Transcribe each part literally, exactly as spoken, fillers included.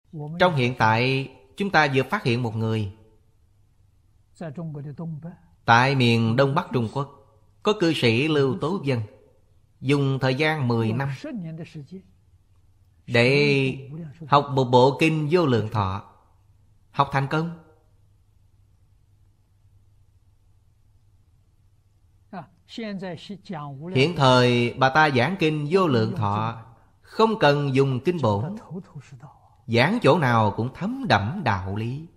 Trong hiện tại, chúng ta vừa phát hiện một người tại miền Đông Bắc Trung Quốc, có cư sĩ Lưu Tố Vân, dùng thời gian mười năm để học một bộ kinh Vô Lượng Thọ. Học thành công. Hiện thời bà ta giảng kinh Vô Lượng Thọ không cần dùng kinh bổn, giảng chỗ nào cũng thấm đẫm đạo lý.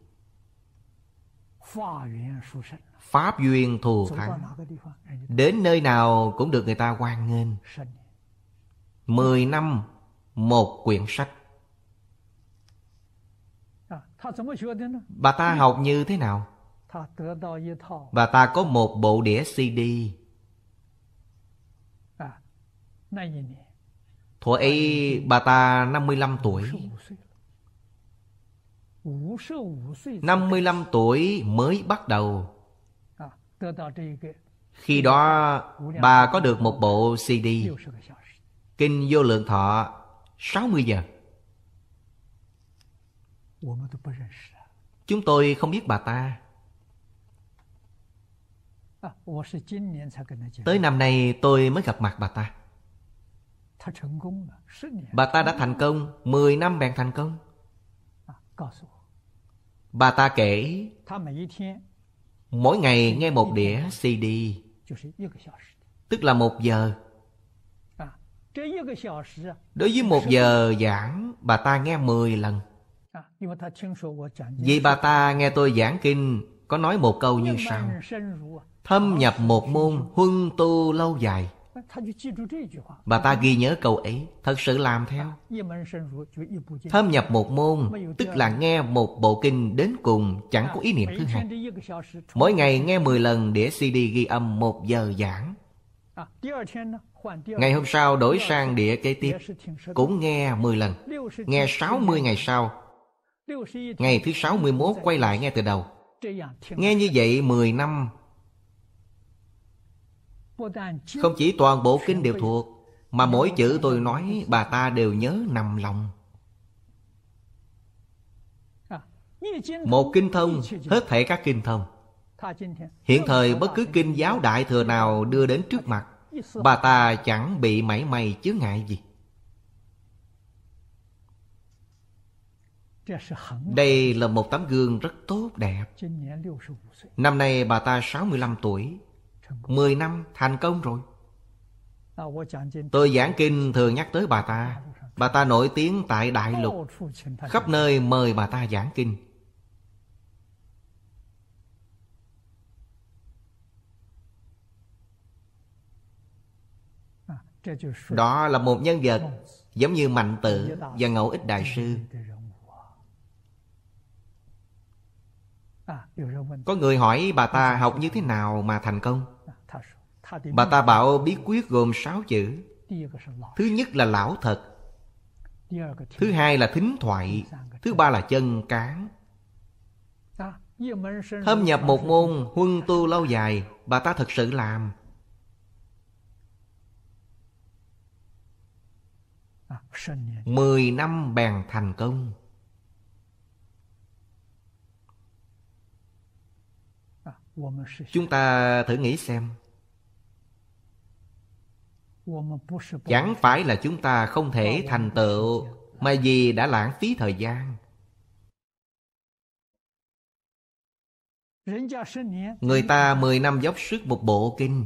Pháp duyên thù thắng, đến nơi nào cũng được người ta hoan nghênh. Mười năm một quyển sách. Bà ta học như thế nào? Bà ta có một bộ đĩa xê đê. Thuở ấy bà ta năm mươi lăm tuổi. năm mươi lăm tuổi mới bắt đầu. Khi đó bà có được một bộ xê đê kinh Vô Lượng Thọ sáu mươi giờ. Chúng tôi không biết bà ta. Tới năm nay tôi mới gặp mặt bà ta. Bà ta đã thành công, mười năm bèn thành công. Bà ta kể mỗi ngày nghe một đĩa xê đê, tức là một giờ. Đối với một giờ giảng, bà ta nghe mười lần. Vì bà ta nghe tôi giảng kinh, có nói một câu như sau: thâm nhập một môn, huân tu lâu dài. Bà ta ghi nhớ câu ấy, thật sự làm theo. Thâm nhập một môn, tức là nghe một bộ kinh đến cùng, chẳng có ý niệm thứ hai. Mỗi ngày nghe mười lần đĩa xê đê ghi âm một giờ giảng. Ngày hôm sau đổi sang đĩa kế tiếp, cũng nghe mười lần. Nghe sáu mươi ngày sau, ngày thứ sáu mươi mốt quay lại nghe từ đầu. Nghe như vậy mười năm. Không chỉ toàn bộ kinh đều thuộc, mà mỗi chữ tôi nói bà ta đều nhớ nằm lòng. Một kinh thông, hết thảy các kinh thông. Hiện thời bất cứ kinh giáo đại thừa nào đưa đến trước mặt, bà ta chẳng bị mảy may chướng ngại gì. Đây là một tấm gương rất tốt đẹp. Năm nay bà ta sáu mươi lăm tuổi, mười năm thành công rồi. Tôi giảng kinh thường nhắc tới bà ta. Bà ta nổi tiếng tại đại lục, khắp nơi mời bà ta giảng kinh. Đó là một nhân vật giống như Mạnh Tử và Ngẫu Ích Đại Sư. Có người hỏi bà ta học như thế nào mà thành công. Bà ta bảo bí quyết gồm sáu chữ. Thứ nhất là lão thật, thứ hai là thính thoại, thứ ba là chân cán. Thâm nhập một môn, huân tu lâu dài. Bà ta thật sự làm. Mười năm bèn thành công. Chúng ta thử nghĩ xem. Chẳng phải là chúng ta không thể thành tựu, mà vì đã lãng phí thời gian. Người ta mười năm dốc sức một bộ kinh.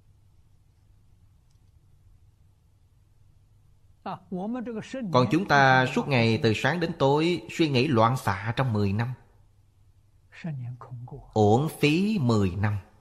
Còn chúng ta suốt ngày từ sáng đến tối suy nghĩ loạn xạ trong mười năm. Uổng phí mười năm.